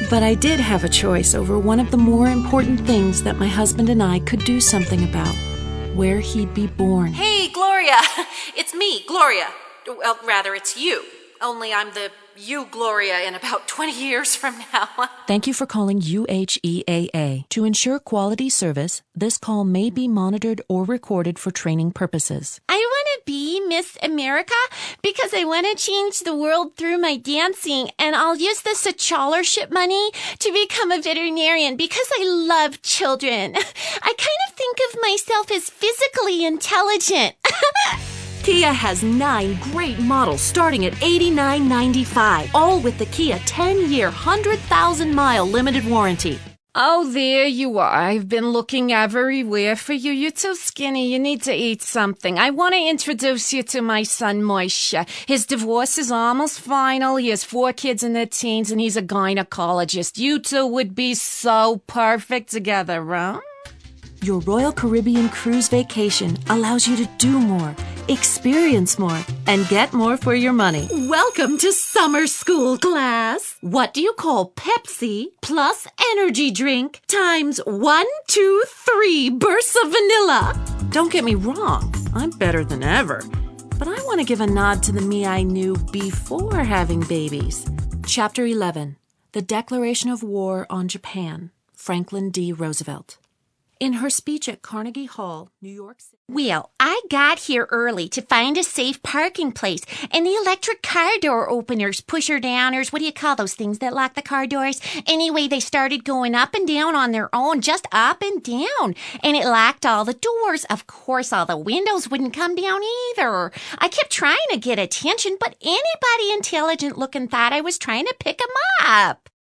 But I did have a choice over one of the more important things that my husband and I could do something about: where he'd be born. Hey, Gloria! It's me, Gloria. Well, rather, it's you. Only I'm the you, Gloria, in about 20 years from now. Thank you for calling UHEAA. To ensure quality service, this call may be monitored or recorded for training purposes. I want to be Miss America because I want to change the world through my dancing, and I'll use the scholarship money to become a veterinarian because I love children. I kind of think of myself as physically intelligent. Kia has 9 great models starting at $89.95, all with the Kia 10-year, 100,000-mile limited warranty. Oh, there you are. I've been looking everywhere for you. You're too skinny. You need to eat something. I want to introduce you to my son, Moishe. His divorce is almost final. He has 4 kids in their teens, and he's a gynecologist. You two would be so perfect together, huh? Your Royal Caribbean cruise vacation allows you to do more, experience more, and get more for your money. Welcome to summer school, class. What do you call Pepsi plus energy drink times 1, 2, 3 bursts of vanilla? Don't get me wrong, I'm better than ever. But I want to give a nod to the me I knew before having babies. Chapter 11, The Declaration of War on Japan, Franklin D. Roosevelt. In her speech at Carnegie Hall, New York City. Well, I got here early to find a safe parking place, and the electric car door openers, pusher downers, what do you call those things that lock the car doors? Anyway, they started going up and down on their own, just up and down, and it locked all the doors. Of course, all the windows wouldn't come down either. I kept trying to get attention, but anybody intelligent looking thought I was trying to pick 'em up.